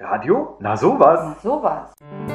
Radio? Na sowas. Na sowas.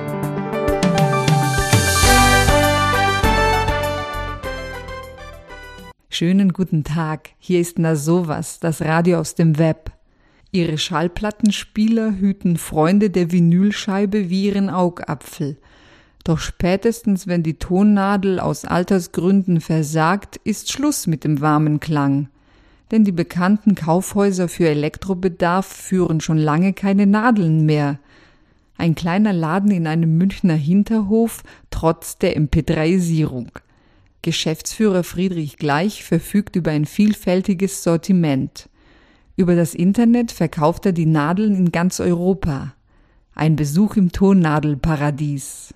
Schönen guten Tag, hier ist Na sowas, das Radio aus dem Web. Ihre Schallplattenspieler hüten Freunde der Vinylscheibe wie ihren Augapfel. Doch spätestens, wenn die Tonnadel aus Altersgründen versagt, ist Schluss mit dem warmen Klang. Denn die bekannten Kaufhäuser für Elektrobedarf führen schon lange keine Nadeln mehr. Ein kleiner Laden in einem Münchner Hinterhof trotz der MP3-Isierung. Geschäftsführer Friedrich Gleich verfügt über ein vielfältiges Sortiment. Über das Internet verkauft er die Nadeln in ganz Europa. Ein Besuch im Tonnadelparadies.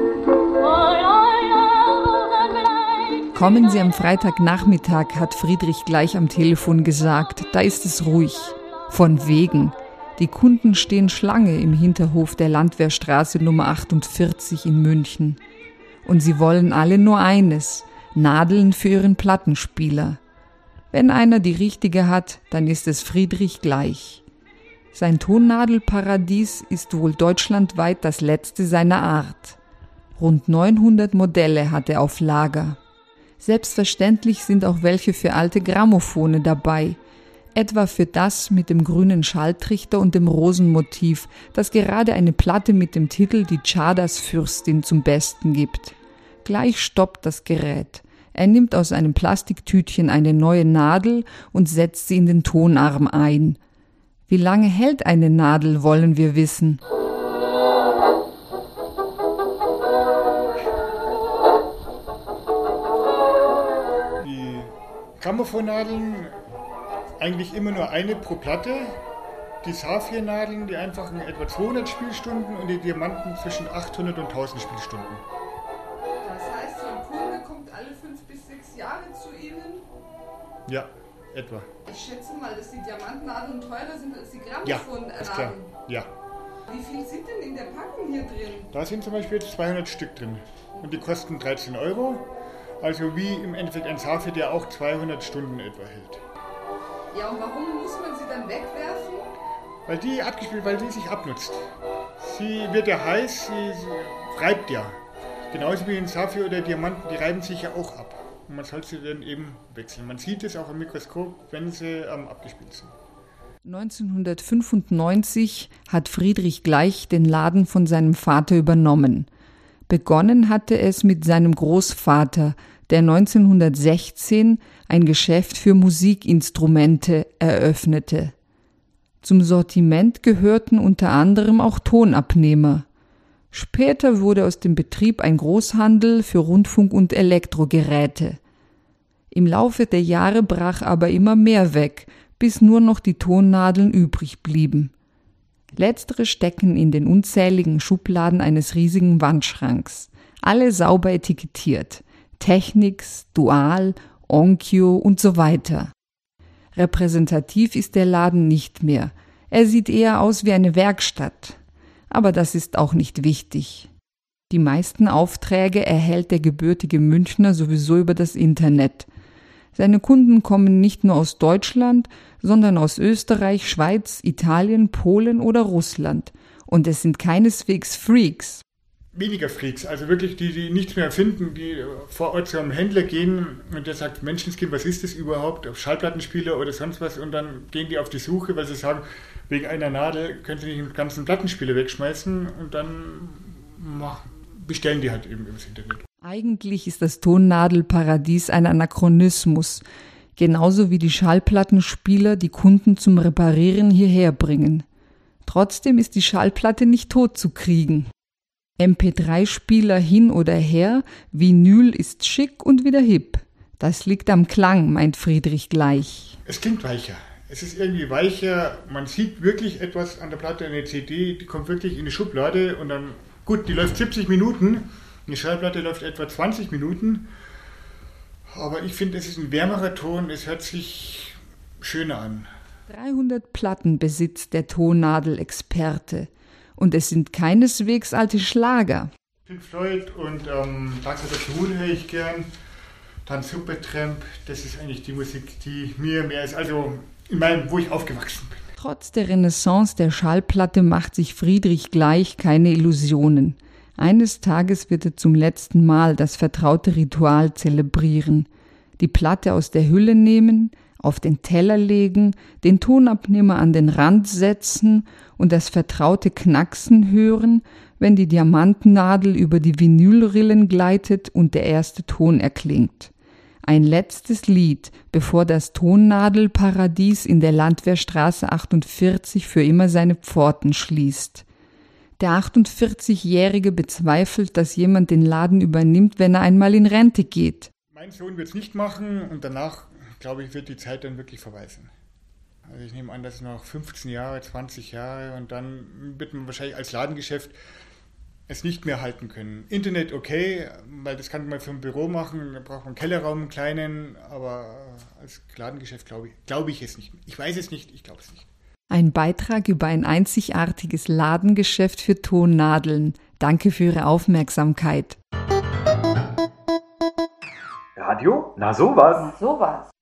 Kommen Sie am Freitagnachmittag, hat Friedrich Gleich am Telefon gesagt. Da ist es ruhig. Von wegen. Die Kunden stehen Schlange im Hinterhof der Landwehrstraße Nummer 48 in München. Und sie wollen alle nur eines: Nadeln für ihren Plattenspieler. Wenn einer die richtige hat, dann ist es Friedrich Gleich. Sein Tonnadelparadies ist wohl deutschlandweit das letzte seiner Art. Rund 900 Modelle hat er auf Lager. Selbstverständlich sind auch welche für alte Grammophone dabei, etwa für das mit dem grünen Schalltrichter und dem Rosenmotiv, das gerade eine Platte mit dem Titel Die Czadas-Fürstin zum Besten gibt. Gleich stoppt das Gerät. Er nimmt aus einem Plastiktütchen eine neue Nadel und setzt sie in den Tonarm ein. Wie lange hält eine Nadel, wollen wir wissen. Grammophonnadeln, eigentlich immer nur eine pro Platte. Die Saphir-Nadeln, die einfachen, etwa 200 Spielstunden und die Diamanten zwischen 800 und 1000 Spielstunden. Das heißt, so ein Kunde kommt alle 5 bis 6 Jahre zu Ihnen? Ja, etwa. Ich schätze mal, dass die Diamantnadeln teurer sind als die Ja, ist klar. Grammophonnadeln. Ja. Wie viel sind denn in der Packung hier drin? Da sind zum Beispiel jetzt 200 Stück drin und die kosten 13 €. Also wie im Endeffekt ein Saphir, der auch 200 Stunden etwa hält. Ja, und warum muss man sie dann wegwerfen? Weil die sich abnutzt. Sie wird ja heiß, sie reibt ja. Genauso wie ein Saphir oder Diamanten, die reiben sich ja auch ab. Und man soll sie dann eben wechseln. Man sieht es auch im Mikroskop, wenn sie abgespielt sind. 1995 hat Friedrich Gleich den Laden von seinem Vater übernommen. Begonnen hatte es mit seinem Großvater, der 1916 ein Geschäft für Musikinstrumente eröffnete. Zum Sortiment gehörten unter anderem auch Tonabnehmer. Später wurde aus dem Betrieb ein Großhandel für Rundfunk- und Elektrogeräte. Im Laufe der Jahre brach aber immer mehr weg, bis nur noch die Tonnadeln übrig blieben. Letztere stecken in den unzähligen Schubladen eines riesigen Wandschranks, alle sauber etikettiert: Technics, Dual, Onkyo und so weiter. Repräsentativ ist der Laden nicht mehr. Er sieht eher aus wie eine Werkstatt. Aber das ist auch nicht wichtig. Die meisten Aufträge erhält der gebürtige Münchner sowieso über das Internet. Seine Kunden kommen nicht nur aus Deutschland, sondern aus Österreich, Schweiz, Italien, Polen oder Russland. Und es sind keineswegs Freaks. Weniger Freaks, also wirklich die nichts mehr finden, die vor Ort zu einem Händler gehen und der sagt: Menschenskind, was ist das überhaupt? Auf Schallplattenspieler oder sonst was, und dann gehen die auf die Suche, weil sie sagen, wegen einer Nadel können sie nicht den ganzen Plattenspieler wegschmeißen, und dann bestellen die halt eben übers Internet. Eigentlich ist das Tonnadelparadies ein Anachronismus, genauso wie die Schallplattenspieler die Kunden zum Reparieren hierher bringen. Trotzdem ist die Schallplatte nicht tot zu kriegen. MP3-Spieler hin oder her, Vinyl ist schick und wieder hip. Das liegt am Klang, meint Friedrich Gleich. Es klingt weicher. Es ist irgendwie weicher. Man sieht wirklich etwas an der Platte, eine CD, die kommt wirklich in die Schublade und dann, gut, die läuft 70 Minuten. Die Schallplatte läuft etwa 20 Minuten. Aber ich finde, es ist ein wärmerer Ton, es hört sich schöner an. 300 Platten besitzt der Tonnadelexperte. Und es sind keineswegs alte Schlager. Pink Floyd und Dark Side of the Moon höre ich gern. Dann Supertramp, das ist eigentlich die Musik, die mir mehr ist, also in meinem, wo ich aufgewachsen bin. Trotz der Renaissance der Schallplatte macht sich Friedrich Gleich keine Illusionen. Eines Tages wird er zum letzten Mal das vertraute Ritual zelebrieren. Die Platte aus der Hülle nehmen, auf den Teller legen, den Tonabnehmer an den Rand setzen und das vertraute Knacksen hören, wenn die Diamantennadel über die Vinylrillen gleitet und der erste Ton erklingt. Ein letztes Lied, bevor das Tonnadelparadies in der Landwehrstraße 48 für immer seine Pforten schließt. Der 48-Jährige bezweifelt, dass jemand den Laden übernimmt, wenn er einmal in Rente geht. Mein Sohn wird es nicht machen und danach, glaube ich, wird die Zeit dann wirklich vorbei sein. Also ich nehme an, dass noch 15 Jahre, 20 Jahre und dann wird man wahrscheinlich als Ladengeschäft es nicht mehr halten können. Internet okay, weil das kann man für ein Büro machen, da braucht man einen Kellerraum, einen kleinen, aber als Ladengeschäft glaube ich es nicht. Ich weiß es nicht, ich glaube es nicht. Ein Beitrag über ein einzigartiges Ladengeschäft für Tonnadeln. Danke für Ihre Aufmerksamkeit. Radio? Na sowas.